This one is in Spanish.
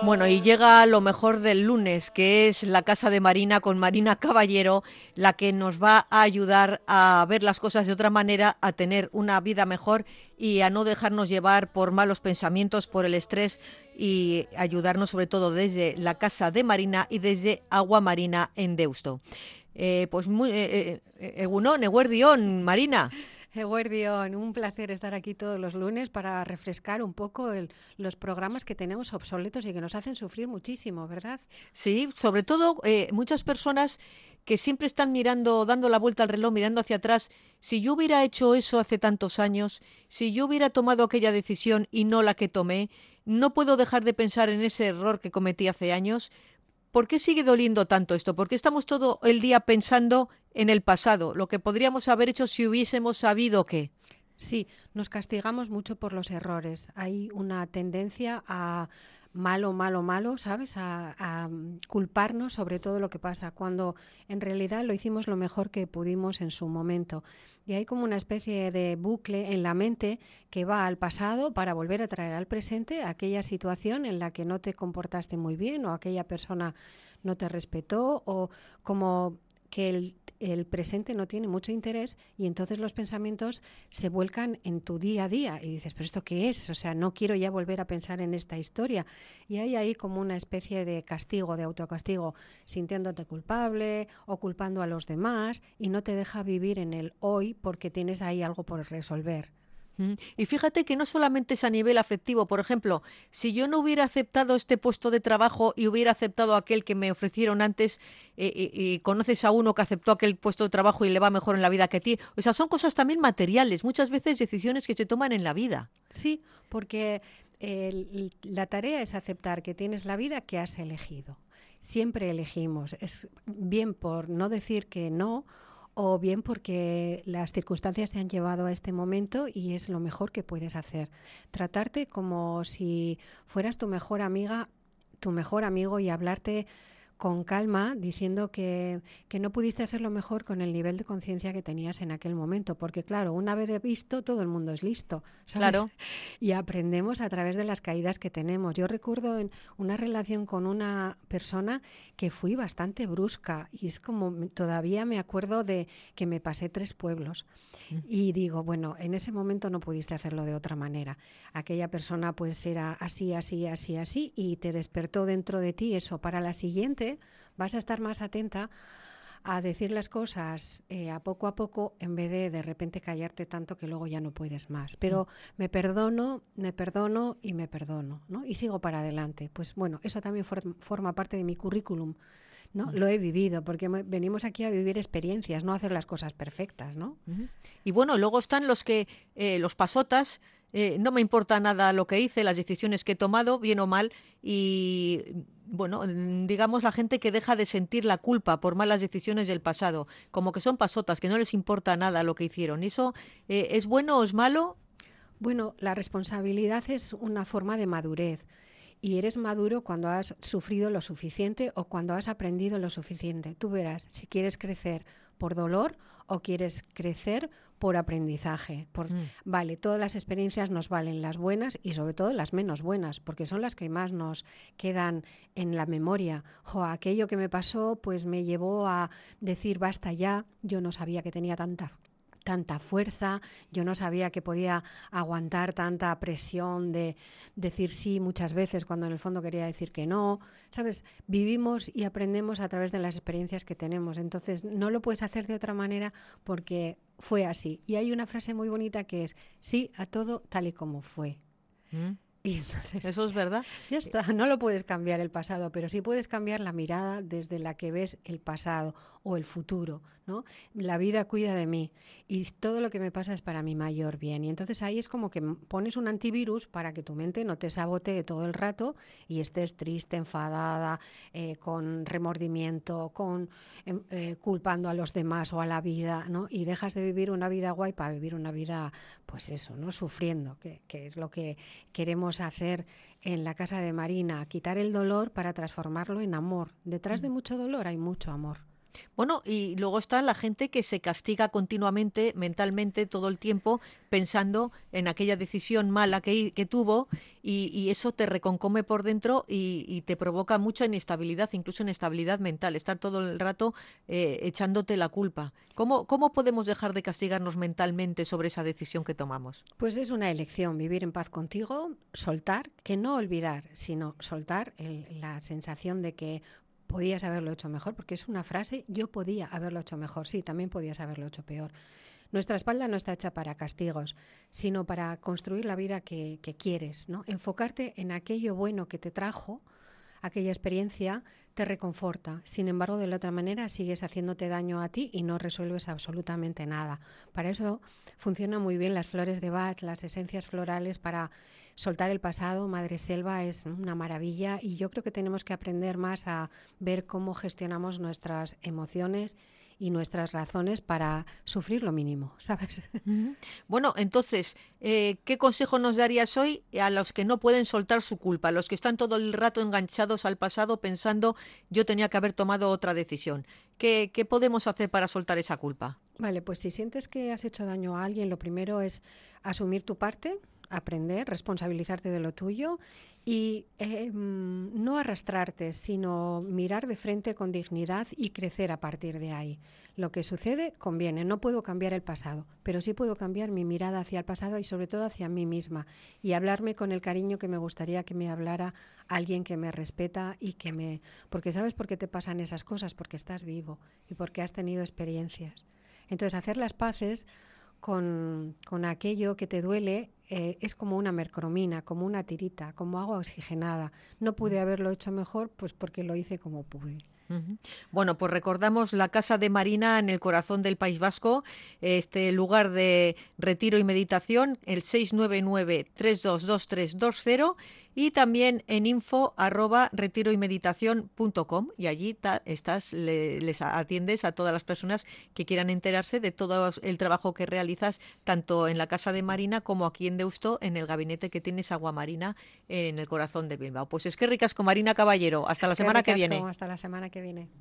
Bueno, y llega lo mejor del lunes, que es la Casa de Marina con Marina Caballero, la que nos va a ayudar a ver las cosas de otra manera, a tener una vida mejor y a no dejarnos llevar por malos pensamientos, por el estrés y ayudarnos sobre todo desde la Casa de Marina y desde Agua Marina en Deusto. Pues muy, egunon, eguerdión, Marina. Eguerdión, un placer estar aquí todos los lunes para refrescar un poco los programas que tenemos obsoletos y que nos hacen sufrir muchísimo, ¿verdad? Sí, sobre todo muchas personas que siempre están mirando, dando la vuelta al reloj, mirando hacia atrás. Si yo hubiera hecho eso hace tantos años, si yo hubiera tomado aquella decisión y no la que tomé, no puedo dejar de pensar en ese error que cometí hace años. ¿Por qué sigue doliendo tanto esto? ¿Por qué estamos todo el día pensando en el pasado, lo que podríamos haber hecho si hubiésemos sabido qué? Sí, nos castigamos mucho por los errores. Hay una tendencia a malo, malo, malo, ¿sabes? A culparnos sobre todo lo que pasa, cuando en realidad lo hicimos lo mejor que pudimos en su momento. Y hay como una especie de bucle en la mente que va al pasado para volver a traer al presente aquella situación en la que no te comportaste muy bien o aquella persona no te respetó o como que el presente no tiene mucho interés y entonces los pensamientos se vuelcan en tu día a día y dices, pero ¿esto qué es? O sea, no quiero ya volver a pensar en esta historia. Y hay ahí como una especie de castigo, de autocastigo, sintiéndote culpable o culpando a los demás y no te deja vivir en el hoy porque tienes ahí algo por resolver. Y fíjate que no solamente es a nivel afectivo, por ejemplo, si yo no hubiera aceptado este puesto de trabajo y hubiera aceptado aquel que me ofrecieron antes, y conoces a uno que aceptó aquel puesto de trabajo y le va mejor en la vida que a ti, o sea, son cosas también materiales, muchas veces decisiones que se toman en la vida. Sí, porque la tarea es aceptar que tienes la vida que has elegido. Siempre elegimos. Es bien por no decir que no o bien porque las circunstancias te han llevado a este momento y es lo mejor que puedes hacer. Tratarte como si fueras tu mejor amiga, tu mejor amigo y hablarte con calma, diciendo que no pudiste hacerlo mejor con el nivel de conciencia que tenías en aquel momento, porque claro, una vez visto, todo el mundo es listo, ¿sabes? Claro. Y aprendemos a través de las caídas que tenemos. Yo recuerdo en una relación con una persona que fui bastante brusca y es como todavía me acuerdo de que me pasé 3 pueblos y digo, bueno, en ese momento no pudiste hacerlo de otra manera. Aquella persona pues era así, así, así, así y te despertó dentro de ti eso. Para la siguiente vas a estar más atenta a decir las cosas a poco en vez de repente callarte tanto que luego ya no puedes más. Pero me perdono y me perdono, ¿no? Y sigo para adelante. Pues bueno, eso también forma parte de mi currículum, ¿no? Lo he vivido porque venimos aquí a vivir experiencias, no a hacer las cosas perfectas, ¿no? Ujú. Y bueno, luego están los que, los pasotas, no me importa nada lo que hice, las decisiones que he tomado, bien o mal, y bueno, digamos la gente que deja de sentir la culpa por malas decisiones del pasado, como que son pasotas, que no les importa nada lo que hicieron. ¿Y eso es bueno o es malo? Bueno, la responsabilidad es una forma de madurez y eres maduro cuando has sufrido lo suficiente o cuando has aprendido lo suficiente. Tú verás si quieres crecer por dolor o quieres crecer por aprendizaje. Mm. Vale, todas las experiencias nos valen, las buenas y sobre todo las menos buenas, porque son las que más nos quedan en la memoria. Aquello que me pasó pues me llevó a decir basta ya, yo no sabía que tenía tanta fuerza, yo no sabía que podía aguantar tanta presión de decir sí muchas veces cuando en el fondo quería decir que no, ¿sabes? Vivimos y aprendemos a través de las experiencias que tenemos, entonces no lo puedes hacer de otra manera porque fue así. Y hay una frase muy bonita que es sí a todo tal y como fue. Mm. Y entonces Eso es verdad. ya está, no lo puedes cambiar el pasado, pero sí puedes cambiar la mirada desde la que ves el pasado o el futuro, ¿no? La vida cuida de mí y todo lo que me pasa es para mi mayor bien. Y entonces ahí es como que pones un antivirus para que tu mente no te sabotee todo el rato y estés triste, enfadada, con remordimiento, culpando a los demás o a la vida, ¿no? Y dejas de vivir una vida guay para vivir una vida, pues eso, ¿no? Sufriendo, que es lo que queremos hacer en la Casa de Marina, quitar el dolor para transformarlo en amor. Detrás de mucho dolor hay mucho amor. Bueno, y luego está la gente que se castiga continuamente, mentalmente, todo el tiempo, pensando en aquella decisión mala que tuvo y eso te reconcome por dentro y te provoca mucha inestabilidad, incluso inestabilidad mental, estar todo el rato echándote la culpa. ¿Cómo podemos dejar de castigarnos mentalmente sobre esa decisión que tomamos? Pues es una elección, vivir en paz contigo, soltar, que no olvidar, sino soltar la sensación de que podías haberlo hecho mejor, porque es una frase, yo podía haberlo hecho mejor, sí, también podías haberlo hecho peor. Nuestra espalda no está hecha para castigos, sino para construir la vida que quieres, ¿no? Enfocarte en aquello bueno que te trajo, aquella experiencia te reconforta. Sin embargo, de la otra manera sigues haciéndote daño a ti y no resuelves absolutamente nada. Para eso funcionan muy bien las flores de Bach, las esencias florales para soltar el pasado. Madre Selva es una maravilla y yo creo que tenemos que aprender más a ver cómo gestionamos nuestras emociones y nuestras razones para sufrir lo mínimo, ¿sabes? Bueno, entonces, ¿qué consejo nos darías hoy a los que no pueden soltar su culpa, a los que están todo el rato enganchados al pasado pensando yo tenía que haber tomado otra decisión? ¿Qué podemos hacer para soltar esa culpa? Vale, pues si sientes que has hecho daño a alguien, lo primero es asumir tu parte, aprender, responsabilizarte de lo tuyo y no arrastrarte, sino mirar de frente con dignidad y crecer a partir de ahí. Lo que sucede conviene, no puedo cambiar el pasado, pero sí puedo cambiar mi mirada hacia el pasado y sobre todo hacia mí misma y hablarme con el cariño que me gustaría que me hablara alguien que me respeta y que me... Porque ¿sabes por qué te pasan esas cosas? Porque estás vivo y porque has tenido experiencias. Entonces, hacer las paces con aquello que te duele es como una mercromina, como una tirita, como agua oxigenada. No pude haberlo hecho mejor, pues porque lo hice como pude. Ujú. Bueno, pues recordamos la Casa de Marina en el corazón del País Vasco, este lugar de retiro y meditación, el 699-322320 y también en info@retiroymeditación.com y allí les atiendes a todas las personas que quieran enterarse de todo el trabajo que realizas tanto en la Casa de Marina como aquí en Deusto en el gabinete que tienes Agua Marina en el corazón de Bilbao. Pues es que ricasco Marina Caballero, hasta la Es que semana que ricasco, viene. hasta la semana que viene.